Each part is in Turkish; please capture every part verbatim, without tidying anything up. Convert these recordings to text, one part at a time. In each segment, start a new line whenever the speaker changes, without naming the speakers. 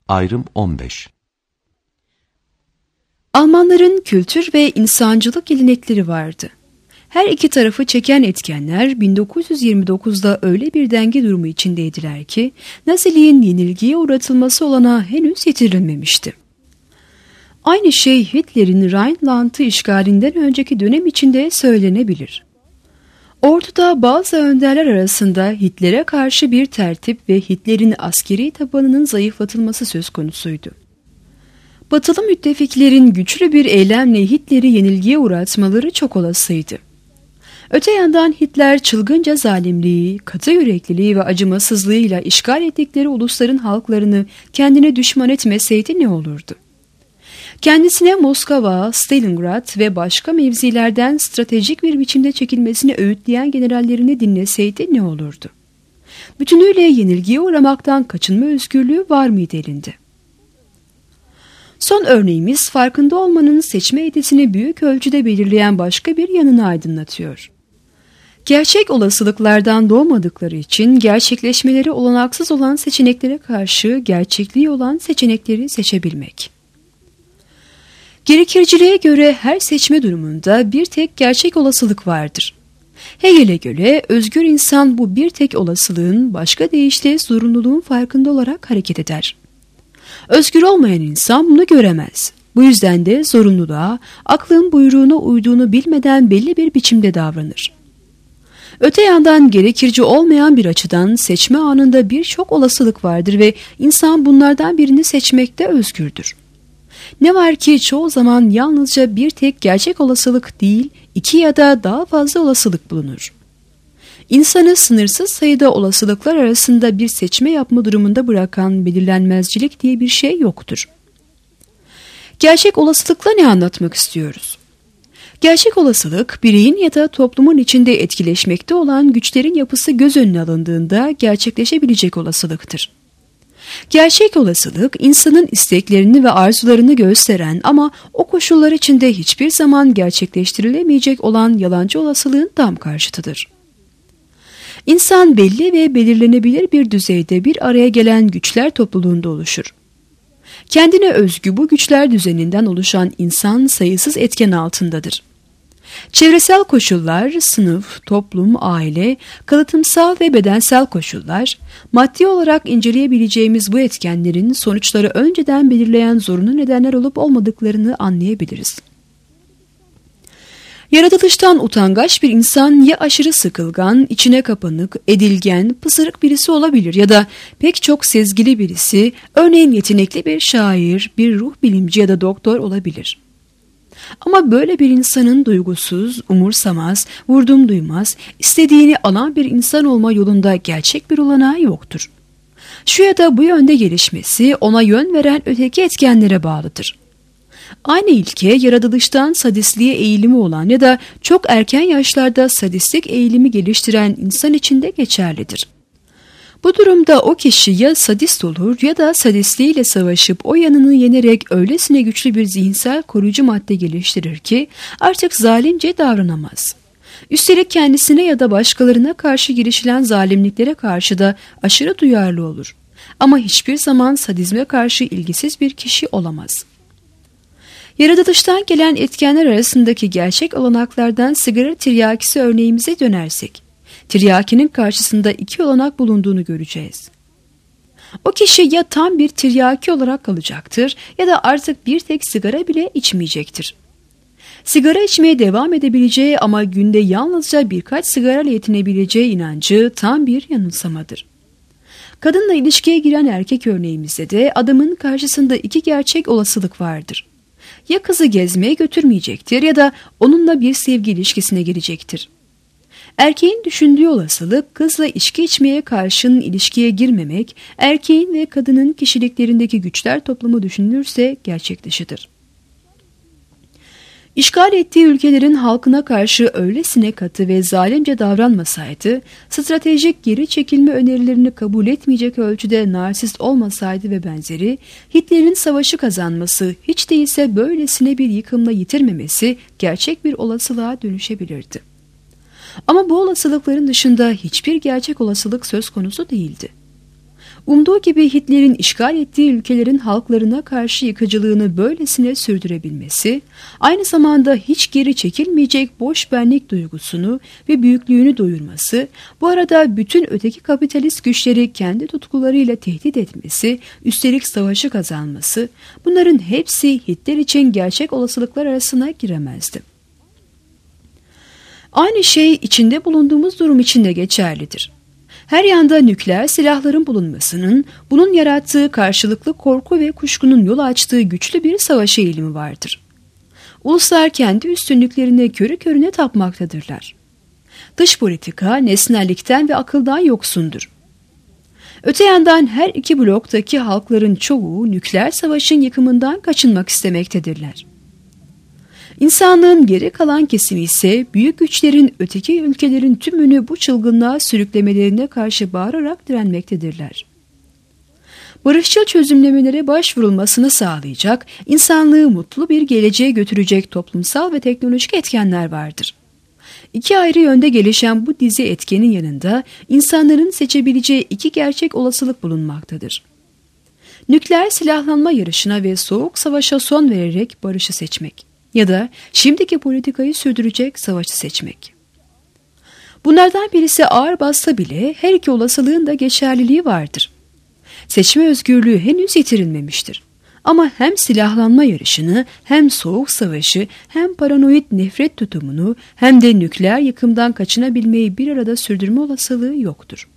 Ayrım on beş.
Almanların kültür ve insancılık gelenekleri vardı. Her iki tarafı çeken etkenler bin dokuz yüz yirmi dokuzda öyle bir denge durumu içindeydiler ki Naziliğin yenilgiye uğratılması olanağı henüz yitirilmemişti. Aynı şey Hitler'in Rhineland'ı işgalinden önceki dönem içinde söylenebilir. Orduda bazı önderler arasında Hitler'e karşı bir tertip ve Hitler'in askeri tabanının zayıflatılması söz konusuydu. Batılı müttefiklerin güçlü bir eylemle Hitler'i yenilgiye uğratmaları çok olasıydı. Öte yandan Hitler çılgınca zalimliği, katı yürekliliği ve acımasızlığıyla işgal ettikleri ulusların halklarını kendine düşman etmeseydi ne olurdu? Kendisine Moskova, Stalingrad ve başka mevzilerden stratejik bir biçimde çekilmesini öğütleyen generallerini dinleseydi ne olurdu? Bütünüyle yenilgiye uğramaktan kaçınma özgürlüğü var mıydı elinde? Son örneğimiz farkında olmanın seçme eğitisini büyük ölçüde belirleyen başka bir yanını aydınlatıyor. Gerçek olasılıklardan doğmadıkları için gerçekleşmeleri olanaksız olan seçeneklere karşı gerçekliği olan seçenekleri seçebilmek. Gerekirciliğe göre her seçme durumunda bir tek gerçek olasılık vardır. Hegel'e göre özgür insan bu bir tek olasılığın başka deyişle zorunluluğun farkında olarak hareket eder. Özgür olmayan insan bunu göremez. Bu yüzden de zorunluluğa, aklın buyruğuna uyduğunu bilmeden belli bir biçimde davranır. Öte yandan gerekirci olmayan bir açıdan seçme anında birçok olasılık vardır ve insan bunlardan birini seçmekte özgürdür. Ne var ki çoğu zaman yalnızca bir tek gerçek olasılık değil, iki ya da daha fazla olasılık bulunur. İnsanı sınırsız sayıda olasılıklar arasında bir seçme yapma durumunda bırakan belirlenmezcilik diye bir şey yoktur. Gerçek olasılıkla ne anlatmak istiyoruz? Gerçek olasılık, bireyin ya da toplumun içinde etkileşmekte olan güçlerin yapısı göz önüne alındığında gerçekleşebilecek olasılıktır. Gerçek olasılık, insanın isteklerini ve arzularını gösteren ama o koşullar içinde hiçbir zaman gerçekleştirilemeyecek olan yalancı olasılığın tam karşıtıdır. İnsan belli ve belirlenebilir bir düzeyde bir araya gelen güçler topluluğunda oluşur. Kendine özgü bu güçler düzeninden oluşan insan sayısız etken altındadır. Çevresel koşullar, sınıf, toplum, aile, kalıtımsal ve bedensel koşullar, maddi olarak inceleyebileceğimiz bu etkenlerin sonuçları önceden belirleyen zorunlu nedenler olup olmadıklarını anlayabiliriz. Yaratılıştan utangaç bir insan ya aşırı sıkılgan, içine kapanık, edilgen, pısırık birisi olabilir ya da pek çok sezgili birisi, örneğin yetenekli bir şair, bir ruh bilimci ya da doktor olabilir. Ama böyle bir insanın duygusuz, umursamaz, vurdum duymaz, istediğini alan bir insan olma yolunda gerçek bir olanağı yoktur. Şu ya da bu yönde gelişmesi ona yön veren öteki etkenlere bağlıdır. Aynı ilke yaratılıştan sadistliğe eğilimi olan ya da çok erken yaşlarda sadistik eğilimi geliştiren insan için de geçerlidir. Bu durumda o kişi ya sadist olur ya da sadistliğiyle savaşıp o yanını yenerek öylesine güçlü bir zihinsel koruyucu madde geliştirir ki artık zalimce davranamaz. Üstelik kendisine ya da başkalarına karşı girişilen zalimliklere karşı da aşırı duyarlı olur. Ama hiçbir zaman sadizme karşı ilgisiz bir kişi olamaz. Yaratılıştan gelen etkenler arasındaki gerçek olanaklardan sigara tiryakisi örneğimize dönersek, tiryakinin karşısında iki olanak bulunduğunu göreceğiz. O kişi ya tam bir tiryaki olarak kalacaktır ya da artık bir tek sigara bile içmeyecektir. Sigara içmeye devam edebileceği ama günde yalnızca birkaç sigarayla yetinebileceği inancı tam bir yanılsamadır. Kadınla ilişkiye giren erkek örneğimizde de adamın karşısında iki gerçek olasılık vardır. Ya kızı gezmeye götürmeyecektir ya da onunla bir sevgi ilişkisine girecektir. Erkeğin düşündüğü olasılık kızla içki içmeye karşın ilişkiye girmemek, erkeğin ve kadının kişiliklerindeki güçler toplumu düşünülürse gerçek dışıdır. İşgal ettiği ülkelerin halkına karşı öylesine katı ve zalimce davranmasaydı, stratejik geri çekilme önerilerini kabul etmeyecek ölçüde narsist olmasaydı ve benzeri, Hitler'in savaşı kazanması, hiç değilse böylesine bir yıkımla yitirmemesi gerçek bir olasılığa dönüşebilirdi. Ama bu olasılıkların dışında hiçbir gerçek olasılık söz konusu değildi. Umduğu gibi Hitler'in işgal ettiği ülkelerin halklarına karşı yıkıcılığını böylesine sürdürebilmesi, aynı zamanda hiç geri çekilmeyecek boş benlik duygusunu ve büyüklüğünü doyurması, bu arada bütün öteki kapitalist güçleri kendi tutkularıyla tehdit etmesi, üstelik savaşı kazanması, bunların hepsi Hitler için gerçek olasılıklar arasına giremezdi. Aynı şey içinde bulunduğumuz durum için de geçerlidir. Her yanda nükleer silahların bulunmasının, bunun yarattığı karşılıklı korku ve kuşkunun yol açtığı güçlü bir savaş eğilimi vardır. Uluslar kendi üstünlüklerine körü körüne tapmaktadırlar. Dış politika nesnellikten ve akıldan yoksundur. Öte yandan her iki bloktaki halkların çoğu nükleer savaşın yıkımından kaçınmak istemektedirler. İnsanlığın geri kalan kesimi ise büyük güçlerin öteki ülkelerin tümünü bu çılgınlığa sürüklemelerine karşı bağırarak direnmektedirler. Barışçıl çözümlemelere başvurulmasını sağlayacak, insanlığı mutlu bir geleceğe götürecek toplumsal ve teknolojik etkenler vardır. İki ayrı yönde gelişen bu dizi etkenin yanında insanların seçebileceği iki gerçek olasılık bulunmaktadır. Nükleer silahlanma yarışına ve soğuk savaşa son vererek barışı seçmek ya da şimdiki politikayı sürdürecek savaşı seçmek. Bunlardan birisi ağır bassa bile her iki olasılığın da geçerliliği vardır. Seçme özgürlüğü henüz yitirilmemiştir. Ama hem silahlanma yarışını, hem soğuk savaşı, hem paranoid nefret tutumunu, hem de nükleer yıkımdan kaçınabilmeyi bir arada sürdürme olasılığı yoktur.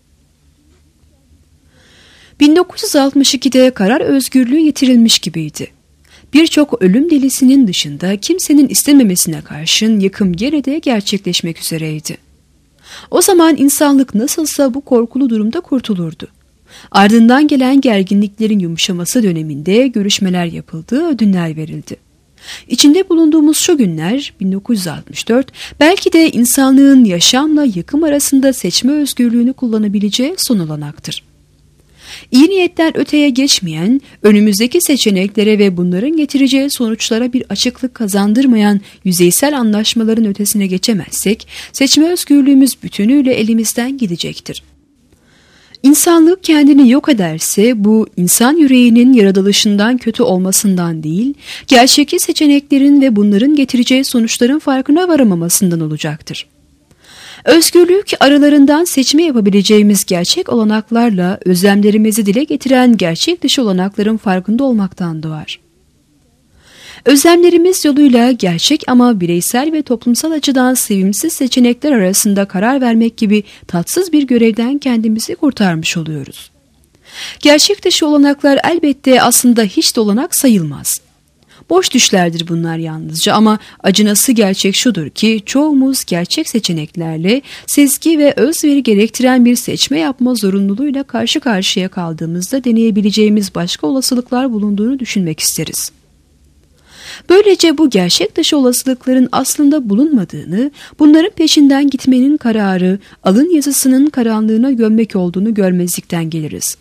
bin dokuz yüz altmış ikide karar özgürlüğü yitirilmiş gibiydi. Birçok ölüm delisinin dışında kimsenin istememesine karşın yıkım gene de gerçekleşmek üzereydi. O zaman insanlık nasılsa bu korkulu durumda kurtulurdu. Ardından gelen gerginliklerin yumuşaması döneminde görüşmeler yapıldı, ödünler verildi. İçinde bulunduğumuz şu günler bin dokuz yüz altmış dört belki de insanlığın yaşamla yıkım arasında seçme özgürlüğünü kullanabileceği son olanaktır. İyi niyetten öteye geçmeyen, önümüzdeki seçeneklere ve bunların getireceği sonuçlara bir açıklık kazandırmayan yüzeysel anlaşmaların ötesine geçemezsek, seçme özgürlüğümüz bütünüyle elimizden gidecektir. İnsanlık kendini yok ederse bu insan yüreğinin yaratılışından kötü olmasından değil, gerçekçi seçeneklerin ve bunların getireceği sonuçların farkına varamamasından olacaktır. Özgürlük aralarından seçme yapabileceğimiz gerçek olanaklarla özlemlerimizi dile getiren gerçek dışı olanakların farkında olmaktan doğar. Özlemlerimiz yoluyla gerçek ama bireysel ve toplumsal açıdan sevimsiz seçenekler arasında karar vermek gibi tatsız bir görevden kendimizi kurtarmış oluyoruz. Gerçek dışı olanaklar elbette aslında hiç de olanak sayılmaz. Boş düşlerdir bunlar yalnızca ama acınası gerçek şudur ki çoğumuz gerçek seçeneklerle sezgi ve özveri gerektiren bir seçme yapma zorunluluğuyla karşı karşıya kaldığımızda deneyebileceğimiz başka olasılıklar bulunduğunu düşünmek isteriz. Böylece bu gerçek dışı olasılıkların aslında bulunmadığını, bunların peşinden gitmenin kararı alın yazısının karanlığına gömmek olduğunu görmezlikten geliriz.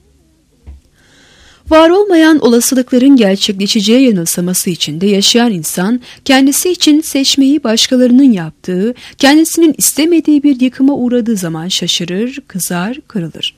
Var olmayan olasılıkların gerçekleşeceği yanılsaması içinde yaşayan insan, kendisi için seçmeyi başkalarının yaptığı, kendisinin istemediği bir yıkıma uğradığı zaman şaşırır, kızar, kırılır.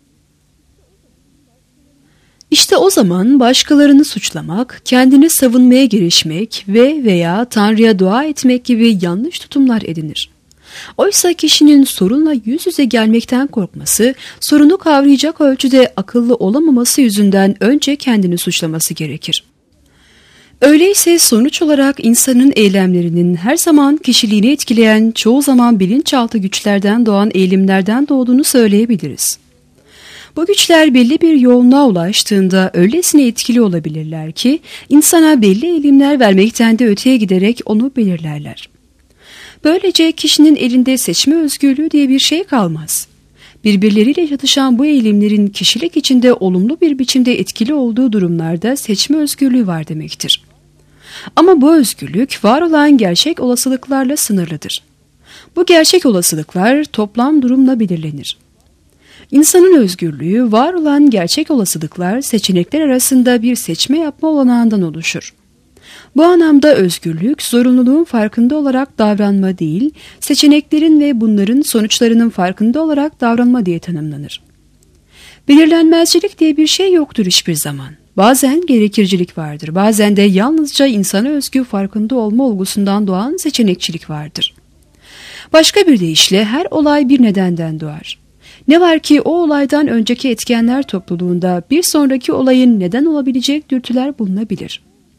İşte o zaman başkalarını suçlamak, kendini savunmaya girişmek ve veya Tanrı'ya dua etmek gibi yanlış tutumlar edinir. Oysa kişinin sorunla yüz yüze gelmekten korkması, sorunu kavrayacak ölçüde akıllı olamaması yüzünden önce kendini suçlaması gerekir. Öyleyse sonuç olarak insanın eylemlerinin her zaman kişiliğini etkileyen, çoğu zaman bilinçaltı güçlerden doğan eğilimlerden doğduğunu söyleyebiliriz. Bu güçler belli bir yoğunluğa ulaştığında öylesine etkili olabilirler ki, insana belli eğilimler vermekten de öteye giderek onu belirlerler. Böylece kişinin elinde seçme özgürlüğü diye bir şey kalmaz. Birbirleriyle çatışan bu eğilimlerin kişilik içinde olumlu bir biçimde etkili olduğu durumlarda seçme özgürlüğü var demektir. Ama bu özgürlük var olan gerçek olasılıklarla sınırlıdır. Bu gerçek olasılıklar toplam durumla belirlenir. İnsanın özgürlüğü var olan gerçek olasılıklar seçenekler arasında bir seçme yapma olanağından oluşur. Bu anlamda özgürlük, zorunluluğun farkında olarak davranma değil, seçeneklerin ve bunların sonuçlarının farkında olarak davranma diye tanımlanır. Belirlenmezcilik diye bir şey yoktur hiçbir zaman. Bazen gerekircilik vardır, bazen de yalnızca insana özgü farkında olma olgusundan doğan seçenekçilik vardır. Başka bir deyişle her olay bir nedenden doğar. Ne var ki o olaydan önceki etkenler topluluğunda bir sonraki olayın neden olabilecek dürtüler bulunabilir.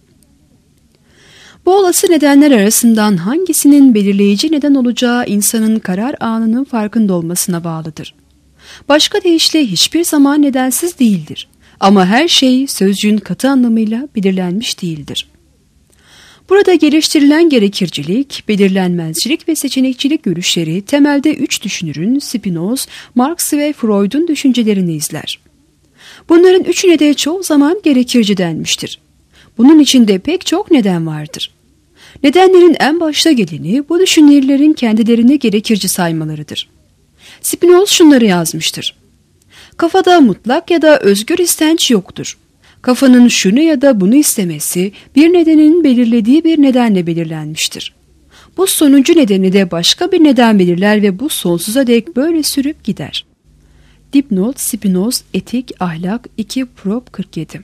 Bu olası nedenler arasından hangisinin belirleyici neden olacağı insanın karar anının farkında olmasına bağlıdır. Başka deyişle hiçbir zaman nedensiz değildir. Ama her şey sözcüğün katı anlamıyla belirlenmiş değildir. Burada geliştirilen gerekircilik, belirlenmezcilik ve seçenekçilik görüşleri temelde üç düşünürün Spinoza, Marx ve Freud'un düşüncelerini izler. Bunların üçüne de çoğu zaman gerekirci denmiştir. Bunun içinde pek çok neden vardır. Nedenlerin en başta geleni bu düşünürlerin kendilerini gerekirci saymalarıdır. Spinoza şunları yazmıştır. Kafada mutlak ya da özgür istenç yoktur. Kafanın şunu ya da bunu istemesi bir nedenin belirlediği bir nedenle belirlenmiştir. Bu sonuncu nedeni de başka bir neden belirler ve bu sonsuza dek böyle sürüp gider. Dipnot Spinoza Etik Ahlak iki Prop kırk yedi.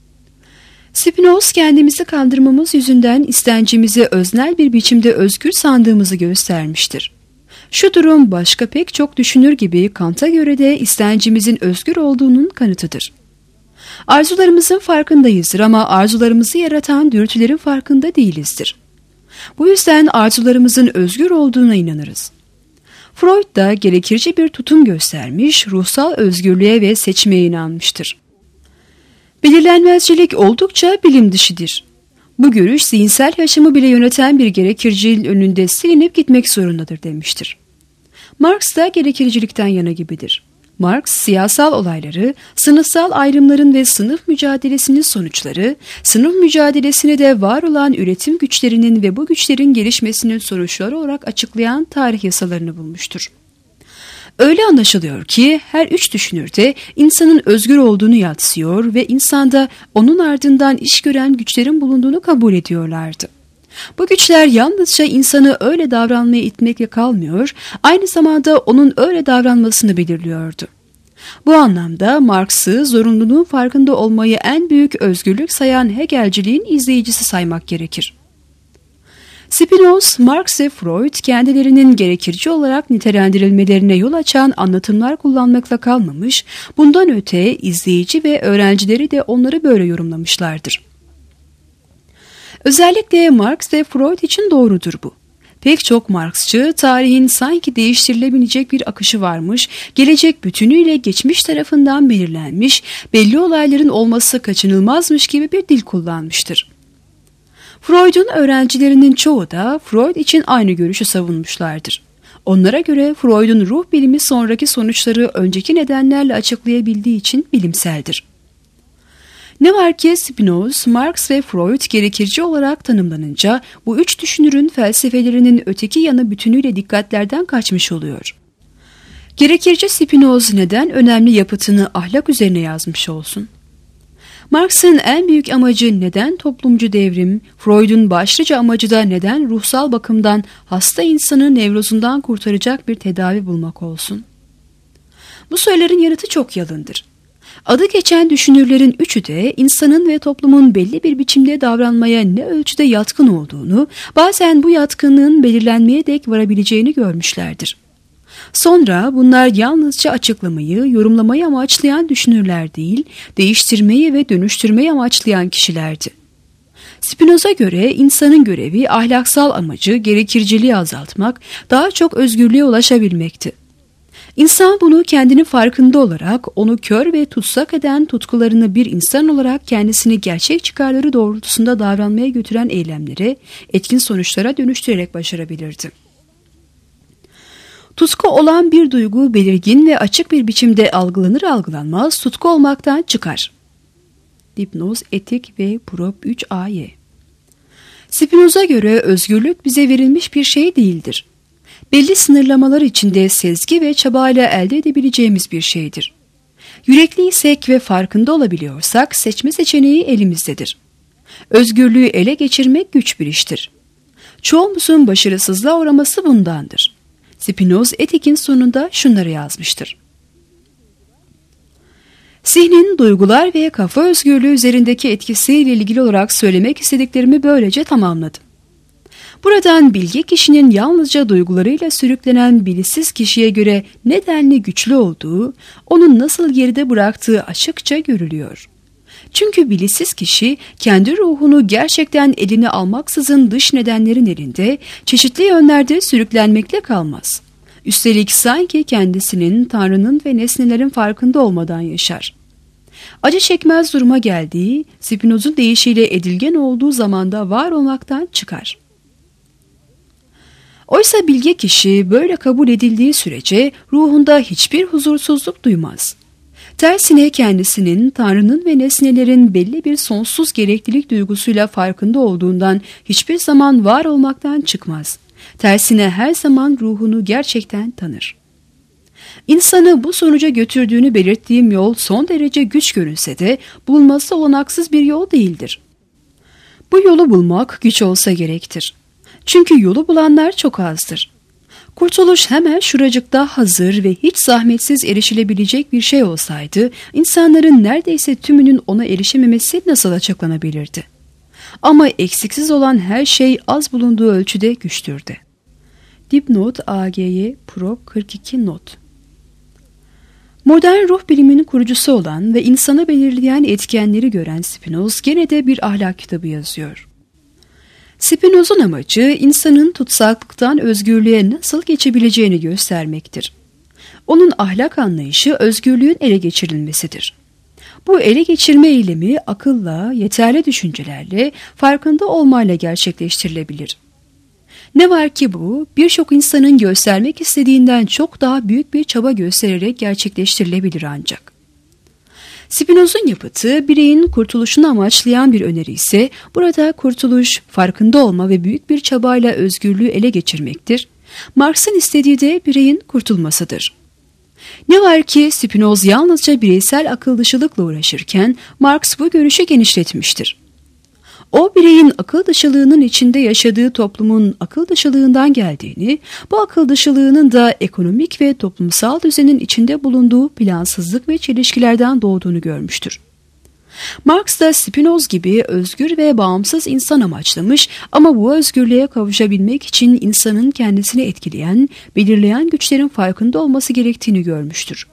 Spinoza kendimizi kandırmamız yüzünden istencimizi öznel bir biçimde özgür sandığımızı göstermiştir. Şu durum başka pek çok düşünür gibi Kant'a göre de istencimizin özgür olduğunun kanıtıdır. Arzularımızın farkındayızdır ama arzularımızı yaratan dürtülerin farkında değilizdir. Bu yüzden arzularımızın özgür olduğuna inanırız. Freud da gerekirci bir tutum göstermiş, ruhsal özgürlüğe ve seçmeye inanmıştır. Belirlenmezcilik oldukça bilim dışıdır. Bu görüş zihinsel yaşamı bile yöneten bir gerekirciliğin önünde silinip gitmek zorundadır demiştir. Marx da gerekircilikten yana gibidir. Marx, siyasal olayları, sınıfsal ayrımların ve sınıf mücadelesinin sonuçları, sınıf mücadelesini de var olan üretim güçlerinin ve bu güçlerin gelişmesinin sonuçları olarak açıklayan tarih yasalarını bulmuştur. Öyle anlaşılıyor ki her üç düşünür de insanın özgür olduğunu yadsıyor ve insanda onun ardından iş gören güçlerin bulunduğunu kabul ediyorlardı. Bu güçler yalnızca insanı öyle davranmaya itmekle kalmıyor, aynı zamanda onun öyle davranmasını belirliyordu. Bu anlamda Marx'ı zorunluluğun farkında olmayı en büyük özgürlük sayan Hegelciliğin izleyicisi saymak gerekir. Spinoza, Marx ve Freud kendilerinin gerekirci olarak nitelendirilmelerine yol açan anlatımlar kullanmakla kalmamış, bundan öte izleyici ve öğrencileri de onları böyle yorumlamışlardır. Özellikle Marx ve Freud için doğrudur bu. Pek çok Marxçı tarihin sanki değiştirilebilecek bir akışı varmış, gelecek bütünüyle geçmiş tarafından belirlenmiş, belli olayların olması kaçınılmazmış gibi bir dil kullanmıştır. Freud'un öğrencilerinin çoğu da Freud için aynı görüşü savunmuşlardır. Onlara göre Freud'un ruh bilimi sonraki sonuçları önceki nedenlerle açıklayabildiği için bilimseldir. Ne var ki Spinoza, Marx ve Freud gerekirci olarak tanımlanınca bu üç düşünürün felsefelerinin öteki yanı bütünüyle dikkatlerden kaçmış oluyor. Gerekirci Spinoza neden önemli yapıtını ahlak üzerine yazmış olsun? Marx'ın en büyük amacı neden toplumcu devrim, Freud'un başlıca amacı da neden ruhsal bakımdan hasta insanı nevrozundan kurtaracak bir tedavi bulmak olsun? Bu soruların yanıtı çok yalındır. Adı geçen düşünürlerin üçü de insanın ve toplumun belli bir biçimde davranmaya ne ölçüde yatkın olduğunu, bazen bu yatkınlığın belirlenmeye dek varabileceğini görmüşlerdir. Sonra bunlar yalnızca açıklamayı, yorumlamayı amaçlayan düşünürler değil, değiştirmeyi ve dönüştürmeyi amaçlayan kişilerdi. Spinoza göre insanın görevi ahlaksal amacı gerekirciliği azaltmak, daha çok özgürlüğe ulaşabilmekti. İnsan bunu kendinin farkında olarak onu kör ve tutsak eden tutkularını bir insan olarak kendisini gerçek çıkarları doğrultusunda davranmaya götüren eylemlere, etkin sonuçlara dönüştürerek başarabilirdi. Tutku olan bir duygu belirgin ve açık bir biçimde algılanır algılanmaz tutku olmaktan çıkar. Dipnoz Etik ve Prop üç A Y. Spinoza göre özgürlük bize verilmiş bir şey değildir. Belli sınırlamalar içinde sezgi ve çabayla elde edebileceğimiz bir şeydir. Yürekliysek ve farkında olabiliyorsak seçme seçeneği elimizdedir. Özgürlüğü ele geçirmek güç bir iştir. Çoğumuzun başarısızlığa uğraması bundandır. Spinoza Etik'in sonunda şunları yazmıştır. Zihnin duygular ve kafa özgürlüğü üzerindeki etkisiyle ilgili olarak söylemek istediklerimi böylece tamamladım. Buradan bilge kişinin yalnızca duygularıyla sürüklenen bilişsiz kişiye göre ne denli güçlü olduğu, onun nasıl geride bıraktığı açıkça görülüyor. Çünkü bilişsiz kişi kendi ruhunu gerçekten eline almaksızın dış nedenlerin elinde çeşitli yönlerde sürüklenmekle kalmaz. Üstelik sanki kendisinin Tanrı'nın ve nesnelerin farkında olmadan yaşar. Acı çekmez duruma geldiği, Spinoz'un deyişiyle edilgen olduğu zamanda var olmaktan çıkar. Oysa bilge kişi böyle kabul edildiği sürece ruhunda hiçbir huzursuzluk duymaz. Tersine kendisinin Tanrı'nın ve nesnelerin belli bir sonsuz gereklilik duygusuyla farkında olduğundan hiçbir zaman var olmaktan çıkmaz. Tersine her zaman ruhunu gerçekten tanır. İnsanı bu sonuca götürdüğünü belirttiğim yol son derece güç görünse de bulunması olanaksız bir yol değildir. Bu yolu bulmak güç olsa gerektir. Çünkü yolu bulanlar çok azdır. Kurtuluş hemen şuracıkta hazır ve hiç zahmetsiz erişilebilecek bir şey olsaydı, insanların neredeyse tümünün ona erişememesi nasıl açıklanabilirdi? Ama eksiksiz olan her şey az bulunduğu ölçüde güçtür de. Dipnot A G Y Pro kırk iki not. Modern ruh biliminin kurucusu olan ve insanı belirleyen etkenleri gören Spinoz gene de bir ahlak kitabı yazıyor. Spinoz'un amacı insanın tutsaklıktan özgürlüğe nasıl geçebileceğini göstermektir. Onun ahlak anlayışı özgürlüğün ele geçirilmesidir. Bu ele geçirme eylemi akılla, yeterli düşüncelerle, farkında olmayla gerçekleştirilebilir. Ne var ki bu, birçok insanın göstermek istediğinden çok daha büyük bir çaba göstererek gerçekleştirilebilir ancak. Spinoz'un yapıtı, bireyin kurtuluşunu amaçlayan bir öneri ise, burada kurtuluş, farkında olma ve büyük bir çabayla özgürlüğü ele geçirmektir. Marx'ın istediği de bireyin kurtulmasıdır. Ne var ki Spinoz yalnızca bireysel akıl dışılıkla uğraşırken, Marx bu görüşü genişletmiştir. O, bireyin akıl dışılığının içinde yaşadığı toplumun akıl dışılığından geldiğini, bu akıl dışılığının da ekonomik ve toplumsal düzenin içinde bulunduğu plansızlık ve çelişkilerden doğduğunu görmüştür. Marx da Spinoz gibi özgür ve bağımsız insan amaçlamış ama bu özgürlüğe kavuşabilmek için insanın kendisini etkileyen, belirleyen güçlerin farkında olması gerektiğini görmüştür.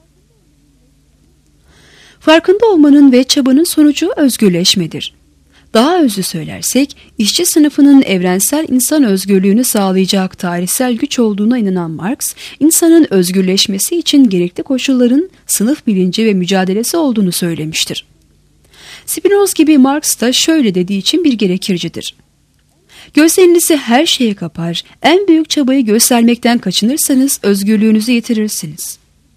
Farkında olmanın ve çabanın sonucu özgürleşmedir. Daha özlü söylersek, işçi sınıfının evrensel insan özgürlüğünü sağlayacak tarihsel güç olduğuna inanan Marx, insanın özgürleşmesi için gerekli koşulların sınıf bilinci ve mücadelesi olduğunu söylemiştir. Spinoz gibi Marx da şöyle dediği için bir gerekircidir. Gözlerinizi her şeye kapar, en büyük çabayı göstermekten kaçınırsanız özgürlüğünüzü yitirirsiniz.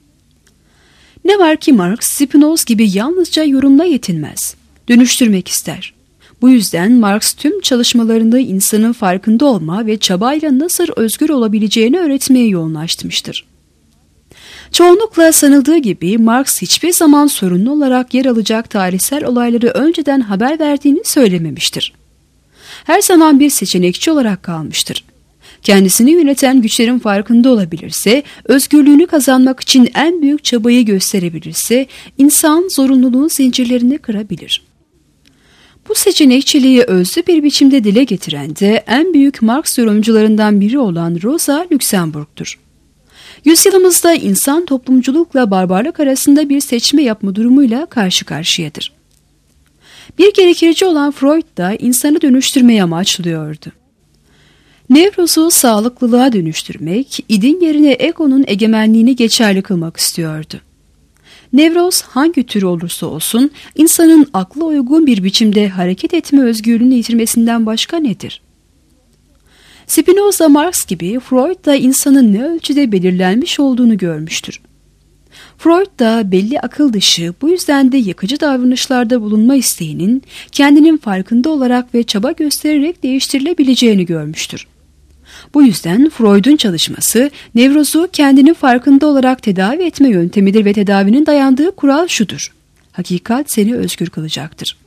Ne var ki Marx, Spinoz gibi yalnızca yorumla yetinmez, dönüştürmek ister. Bu yüzden Marx tüm çalışmalarında insanın farkında olma ve çabayla nasıl özgür olabileceğini öğretmeye yoğunlaştırmıştır. Çoğunlukla sanıldığı gibi Marx hiçbir zaman sorunlu olarak yer alacak tarihsel olayları önceden haber verdiğini söylememiştir. Her zaman bir seçenekçi olarak kalmıştır. Kendisini yöneten güçlerin farkında olabilirse, özgürlüğünü kazanmak için en büyük çabayı gösterebilirse, insan zorunluluğun zincirlerini kırabilir. Bu seçenekçiliği özlü bir biçimde dile getiren de en büyük Marx yorumcularından biri olan Rosa Luxemburg'tur. Yüzyılımızda insan toplumculukla barbarlık arasında bir seçme yapma durumuyla karşı karşıyadır. Bir gerekirici olan Freud da insanı dönüştürmeyi amaçlıyordu. Nevrozu sağlıklılığa dönüştürmek, idin yerine egonun egemenliğini geçerli kılmak istiyordu. Nevroz hangi tür olursa olsun insanın akla uygun bir biçimde hareket etme özgürlüğünü yitirmesinden başka nedir? Spinoza, Marx gibi Freud da insanın ne ölçüde belirlenmiş olduğunu görmüştür. Freud da belli akıl dışı, bu yüzden de yakıcı davranışlarda bulunma isteğinin kendinin farkında olarak ve çaba göstererek değiştirilebileceğini görmüştür. Bu yüzden Freud'un çalışması, nevrozu kendinin farkında olarak tedavi etme yöntemidir ve tedavinin dayandığı kural şudur: hakikat seni özgür kılacaktır.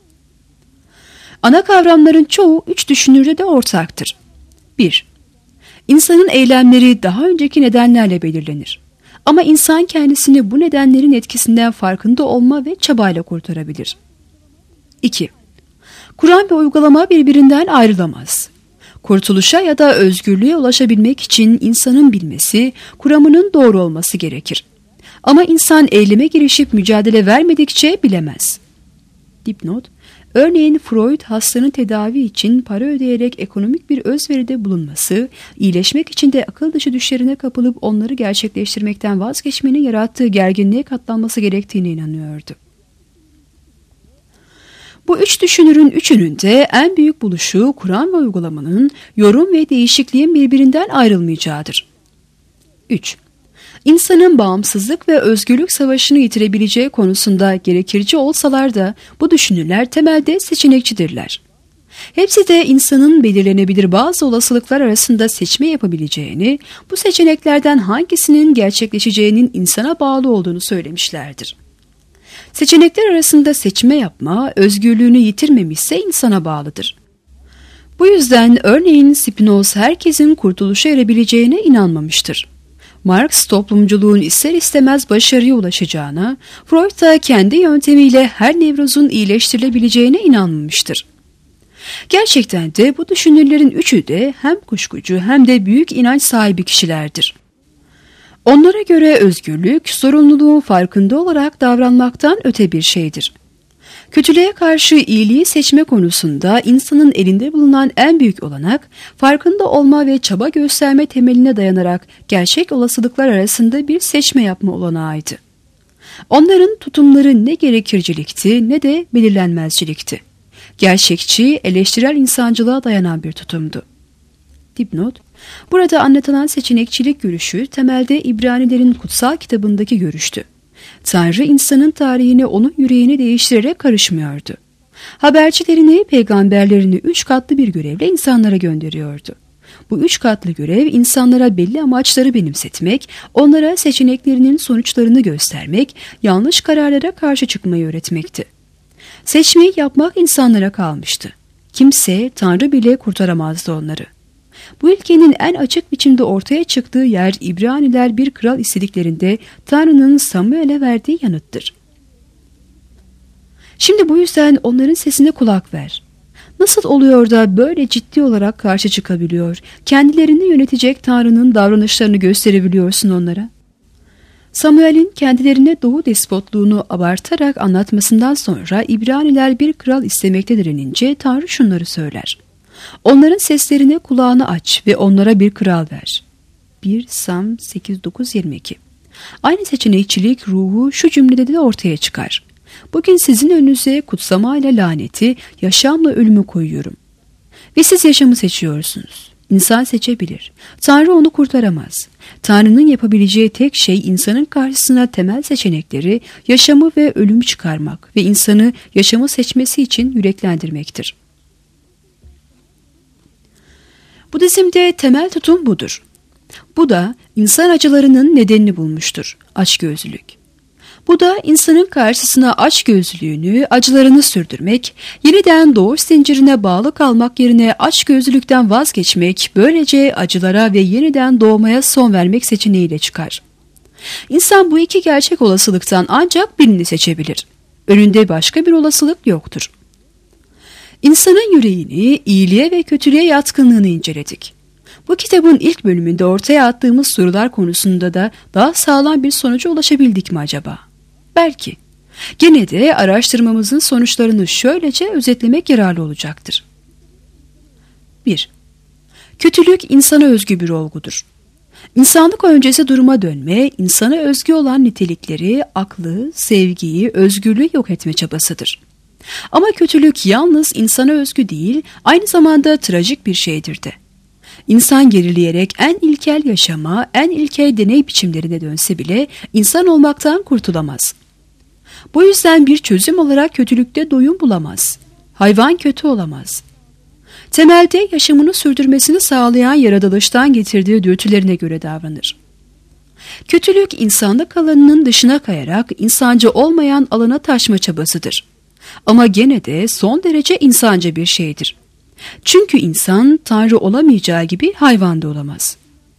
Ana kavramların çoğu üç düşünürde de ortaktır. bir. İnsanın eylemleri daha önceki nedenlerle belirlenir. Ama insan kendisini bu nedenlerin etkisinden farkında olma ve çabayla kurtarabilir. iki. Kur'an ve uygulama birbirinden ayrılamaz. Kurtuluşa ya da özgürlüğe ulaşabilmek için insanın bilmesi, kuramının doğru olması gerekir. Ama insan eyleme girişip mücadele vermedikçe bilemez. Dipnot: Örneğin Freud hastanın tedavi için para ödeyerek ekonomik bir özveride bulunması, iyileşmek için de akıl dışı düşlerine kapılıp onları gerçekleştirmekten vazgeçmenin yarattığı gerginliğe katlanması gerektiğine inanıyordu. Bu üç düşünürün üçünün de en büyük buluşu Kur'an ve uygulamanın, yorum ve değişikliğin birbirinden ayrılmayacağıdır. üç. İnsanın bağımsızlık ve özgürlük savaşını yitirebileceği konusunda gerekirci olsalar da bu düşünürler temelde seçenekçidirler. Hepsi de insanın belirlenebilir bazı olasılıklar arasında seçme yapabileceğini, bu seçeneklerden hangisinin gerçekleşeceğinin insana bağlı olduğunu söylemişlerdir. Seçenekler arasında seçme yapma, özgürlüğünü yitirmemişse insana bağlıdır. Bu yüzden örneğin Spinoza herkesin kurtuluşa erebileceğine inanmamıştır. Marx toplumculuğun ister istemez başarıya ulaşacağına, Freud da kendi yöntemiyle her nevrozun iyileştirilebileceğine inanmamıştır. Gerçekten de bu düşünürlerin üçü de hem kuşkucu hem de büyük inanç sahibi kişilerdir. Onlara göre özgürlük, sorumluluğun farkında olarak davranmaktan öte bir şeydir. Kötülüğe karşı iyiliği seçme konusunda insanın elinde bulunan en büyük olanak, farkında olma ve çaba gösterme temeline dayanarak gerçek olasılıklar arasında bir seçme yapma olanağıydı. Onların tutumları ne gerekircilikti ne de belirlenmezcilikti. Gerçekçi, eleştirel insancılığa dayanan bir tutumdu. Dipnot: Burada anlatılan seçenekçilik görüşü temelde İbranilerin kutsal kitabındaki görüştü. Tanrı insanın tarihine onun yüreğini değiştirerek karışmıyordu. Habercilerini, peygamberlerini üç katlı bir görevle insanlara gönderiyordu. Bu üç katlı görev insanlara belli amaçları benimsetmek, onlara seçeneklerinin sonuçlarını göstermek, yanlış kararlara karşı çıkmayı öğretmekti. Seçmeyi yapmak insanlara kalmıştı. Kimse, Tanrı bile kurtaramazdı onları. Bu ilkenin en açık biçimde ortaya çıktığı yer İbraniler bir kral istediklerinde Tanrı'nın Samuel'e verdiği yanıttır. Şimdi bu yüzden onların sesine kulak ver. Nasıl oluyor da böyle ciddi olarak karşı çıkabiliyor, kendilerini yönetecek Tanrı'nın davranışlarını gösterebiliyorsun onlara? Samuel'in kendilerine doğu despotluğunu abartarak anlatmasından sonra İbraniler bir kral istemekte direnince Tanrı şunları söyler: Onların seslerine kulağını aç ve onlara bir kral ver. bir Sam sekiz dokuz yirmi iki. Aynı seçenekçilik ruhu şu cümlede de ortaya çıkar: Bugün sizin önünüze kutsama ile laneti, yaşamla ölümü koyuyorum. Ve siz yaşamı seçiyorsunuz. İnsan seçebilir. Tanrı onu kurtaramaz. Tanrı'nın yapabileceği tek şey insanın karşısına temel seçenekleri, yaşamı ve ölümü çıkarmak ve insanı yaşamı seçmesi için yüreklendirmektir. Budizm'de temel tutum budur. Bu da insan acılarının nedenini bulmuştur: açgözlülük. Bu da insanın karşısına açgözlülüğünü, acılarını sürdürmek, yeniden doğuş zincirine bağlı kalmak yerine açgözlülükten vazgeçmek, böylece acılara ve yeniden doğmaya son vermek seçeneğiyle çıkar. İnsan bu iki gerçek olasılıktan ancak birini seçebilir. Önünde başka bir olasılık yoktur. İnsanın yüreğini, iyiliğe ve kötülüğe yatkınlığını inceledik. Bu kitabın ilk bölümünde ortaya attığımız sorular konusunda da daha sağlam bir sonuca ulaşabildik mi acaba? Belki. Gene de araştırmamızın sonuçlarını şöylece özetlemek yararlı olacaktır. bir. Kötülük insana özgü bir olgudur. İnsanlık öncesi duruma dönme, insana özgü olan nitelikleri, aklı, sevgiyi, özgürlüğü yok etme çabasıdır. Ama kötülük yalnız insana özgü değil, aynı zamanda trajik bir şeydir de. İnsan gerileyerek en ilkel yaşama, en ilkel deney biçimlerine dönse bile insan olmaktan kurtulamaz. Bu yüzden bir çözüm olarak kötülükte doyum bulamaz. Hayvan kötü olamaz. Temelde yaşamını sürdürmesini sağlayan yaratılıştan getirdiği dürtülerine göre davranır. Kötülük insanlık alanının dışına kayarak insancı olmayan alana taşma çabasıdır. Ama gene de son derece insanca bir şeydir. Çünkü insan Tanrı olamayacağı gibi hayvan da olamaz.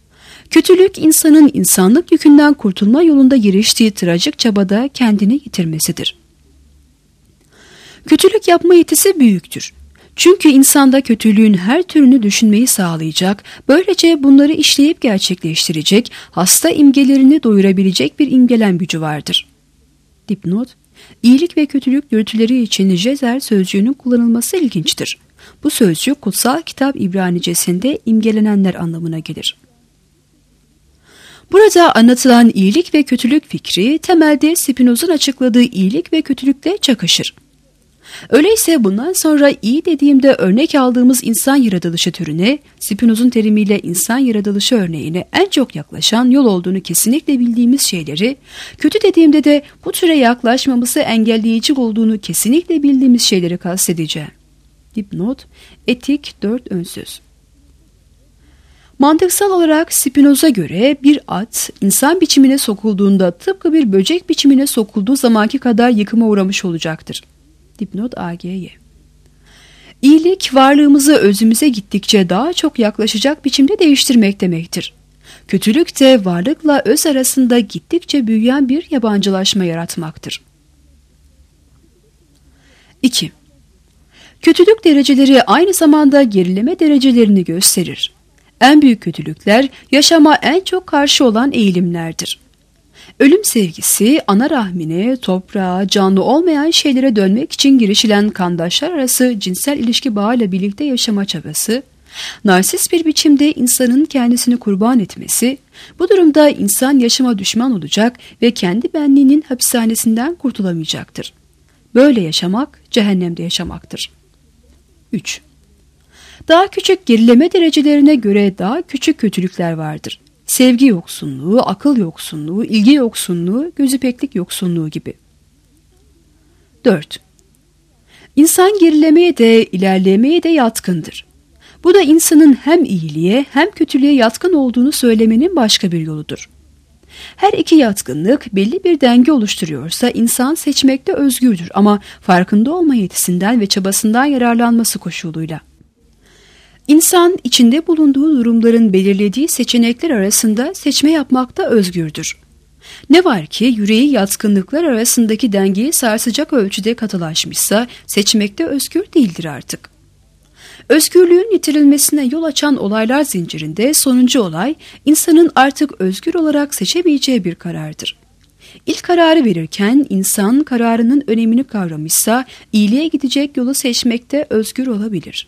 Kötülük insanın insanlık yükünden kurtulma yolunda giriştiği trajik çabada kendini yitirmesidir. Kötülük yapma yetisi büyüktür. Çünkü insanda kötülüğün her türünü düşünmeyi sağlayacak, böylece bunları işleyip gerçekleştirecek, hasta imgelerini doyurabilecek bir imgelem gücü vardır. Dipnot: İyilik ve kötülük dürtüleri için Jezer sözcüğünün kullanılması ilginçtir. Bu sözcük kutsal kitap İbranicesinde imgelenenler anlamına gelir. Burada anlatılan iyilik ve kötülük fikri temelde Spinoza'nın açıkladığı iyilik ve kötülükle çakışır. Öyleyse bundan sonra iyi dediğimde örnek aldığımız insan yaratılışı türüne, Spinoza'nın terimiyle insan yaratılışı örneğine en çok yaklaşan yol olduğunu kesinlikle bildiğimiz şeyleri, kötü dediğimde de bu türe yaklaşmamızı engelleyici olduğunu kesinlikle bildiğimiz şeyleri kastedeceğim. Dipnot: Etik dört Önsöz. Mantıksal olarak Spinoza göre bir at insan biçimine sokulduğunda tıpkı bir böcek biçimine sokulduğu zamanki kadar yıkıma uğramış olacaktır. Dipnot A G Y. İyilik varlığımızı özümüze gittikçe daha çok yaklaşacak biçimde değiştirmek demektir. Kötülük de varlıkla öz arasında gittikçe büyüyen bir yabancılaşma yaratmaktır. İki. Kötülük dereceleri aynı zamanda gerileme derecelerini gösterir. En büyük kötülükler yaşama en çok karşı olan eğilimlerdir. Ölüm sevgisi, ana rahmine, toprağa, canlı olmayan şeylere dönmek için girişilen kandaşlar arası cinsel ilişki bağıyla birlikte yaşama çabası, narsist bir biçimde insanın kendisini kurban etmesi, bu durumda insan yaşama düşman olacak ve kendi benliğinin hapishanesinden kurtulamayacaktır. Böyle yaşamak, cehennemde yaşamaktır. üç. Daha küçük gerileme derecelerine göre daha küçük kötülükler vardır. Sevgi yoksunluğu, akıl yoksunluğu, ilgi yoksunluğu, gözüpeklik yoksunluğu gibi. dört. İnsan gerilemeye de ilerlemeye de yatkındır. Bu da insanın hem iyiliğe hem kötülüğe yatkın olduğunu söylemenin başka bir yoludur. Her iki yatkınlık belli bir denge oluşturuyorsa insan seçmekte özgürdür ama farkında olma yetisinden ve çabasından yararlanması koşuluyla. İnsan içinde bulunduğu durumların belirlediği seçenekler arasında seçme yapmakta özgürdür. Ne var ki yüreği yatkınlıklar arasındaki dengeyi sarsacak ölçüde katılaşmışsa seçmekte özgür değildir artık. Özgürlüğün yitirilmesine yol açan olaylar zincirinde sonuncu olay insanın artık özgür olarak seçebileceği bir karardır. İlk kararı verirken insan kararının önemini kavramışsa iyiliğe gidecek yolu seçmekte özgür olabilir.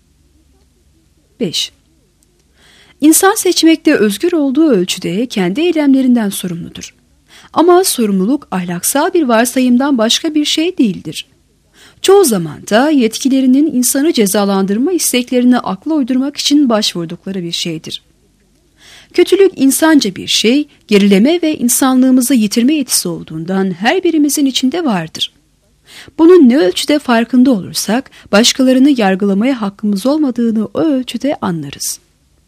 beş. İnsan seçmekte özgür olduğu ölçüde kendi eylemlerinden sorumludur. Ama sorumluluk ahlaksal bir varsayımdan başka bir şey değildir. Çoğu zaman da yetkilerinin insanı cezalandırma isteklerini akla uydurmak için başvurdukları bir şeydir. Kötülük insanca bir şey, gerileme ve insanlığımızı yitirme yetisi olduğundan her birimizin içinde vardır. Bunun ne ölçüde farkında olursak, başkalarını yargılamaya hakkımız olmadığını o ölçüde anlarız.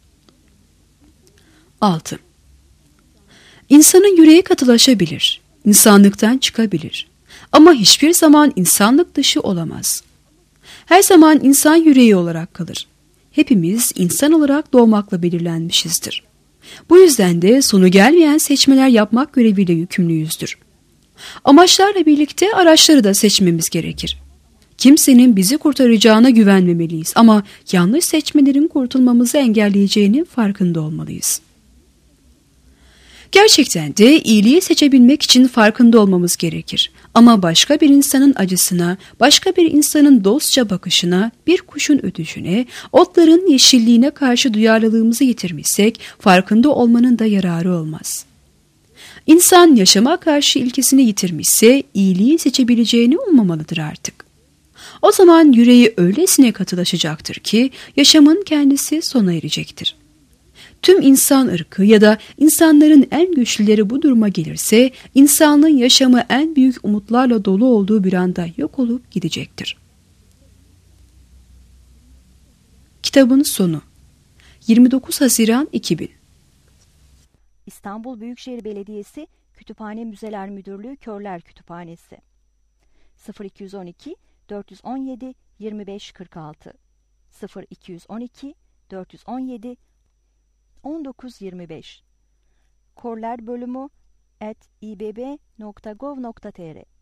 altı. İnsanın yüreği katılaşabilir, insanlıktan çıkabilir. Ama hiçbir zaman insanlık dışı olamaz. Her zaman insan yüreği olarak kalır. Hepimiz insan olarak doğmakla belirlenmişizdir. Bu yüzden de sonu gelmeyen seçmeler yapmak göreviyle yükümlüyüzdür. Amaçlarla birlikte araçları da seçmemiz gerekir. Kimsenin bizi kurtaracağına güvenmemeliyiz ama yanlış seçmelerin kurtulmamızı engelleyeceğinin farkında olmalıyız. Gerçekten de iyiliği seçebilmek için farkında olmamız gerekir. Ama başka bir insanın acısına, başka bir insanın dostça bakışına, bir kuşun ötüşüne, otların yeşilliğine karşı duyarlılığımızı yitirmişsek farkında olmanın da yararı olmaz. İnsan yaşama karşı ilkesini yitirmişse iyiliği seçebileceğini ummamalıdır artık. O zaman yüreği öylesine katılaşacaktır ki yaşamın kendisi sona erecektir. Tüm insan ırkı ya da insanların en güçlüleri bu duruma gelirse insanlığın yaşamı en büyük umutlarla dolu olduğu bir anda yok olup gidecektir. Kitabın sonu yirmi dokuz Haziran iki bin.
İstanbul Büyükşehir Belediyesi Kütüphane Müzeler Müdürlüğü Körler Kütüphanesi sıfır iki yüz on iki dört yüz on yedi yirmi beş kırk altı sıfır iki yüz on iki dört yüz on yedi on dokuz yirmi beş korler bölümü at i b b nokta gov nokta t r